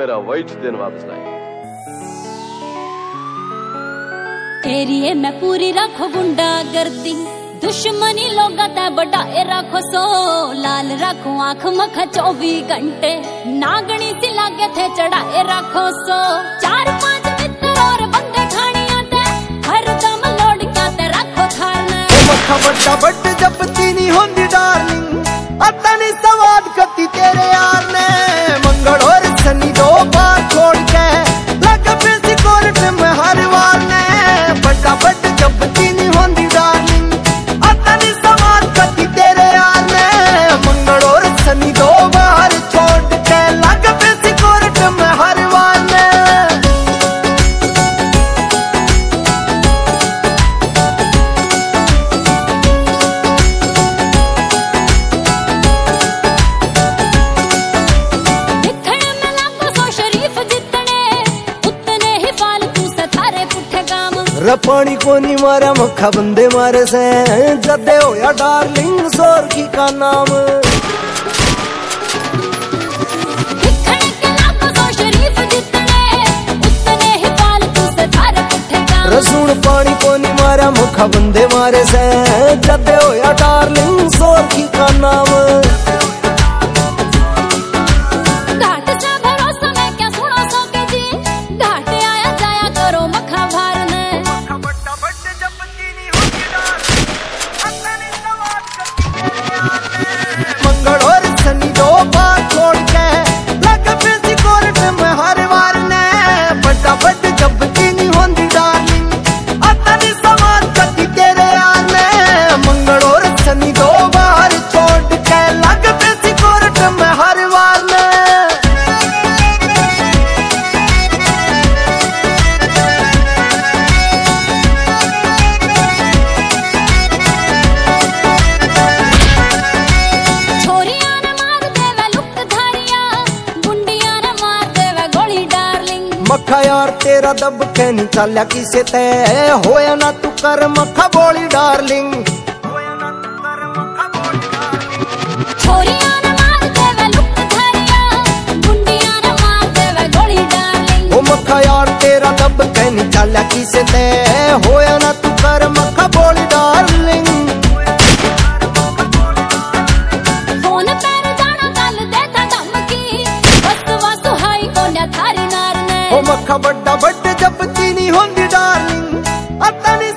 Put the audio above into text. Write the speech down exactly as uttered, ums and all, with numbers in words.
मेरा वाइट दिन वापस लाए। एरिए में पूरी रखो गुंडा गर्दी, दुश्मनी लोग बढ़ाए रखो सो, लाल रखो आंख मखा चौबीस घंटे, नागणी सी लागे थे चढ़ाए रखो सो। चार पांच मित्र और बंदे खानिया ते, हर दम लोड़का ते रखो थाने। मखा बड्डा बड्ड जब चीनी होंदी डार्लिंग, अतनी सवाद कती तेरे यार ने। मंगल और शनि दो बार छोड़ के लग पे कोर्ट में हर वार ने। बड्डा बड्ड जब चीनी होंदी डार्लिंग, अतनी सवाद कती तेरे यार ने। मंगल और शनि दो बार छोड़ के लग पे कोर्ट में हर वार ने। रपानी कोनी मारे मखा बंदे मारे से, जदे होया डार्लिंग जोर की का नाम। रसून पानी कोनी मारे मखा बंदे मारे से, जदे होया डार्लिंग जोर की का नाम। मंगल और शनि दो बार छोड़ के लग पे कोर्ट में हर वार ने। बड्डा बड्ड जब चीनी होंदी डार्लिंग, अतनी सवाद कती तेरे यार ने। मंगल और शनि दो बार छोड़ के लग पे कोर्ट में हर वार ने। मखा यार तेरा दब के नहीं चाल्या किसे ते, होया ना तू कर मखा बोली डार्लिंग। ओ मखा यार तेरा दब के नहीं चाल्या किसे ते, होया ना तू कर मखा बोली डार्लिंग। ओ मखा बड्डा बड्ड जब चीनी होंदी डार्लिंग, अतनी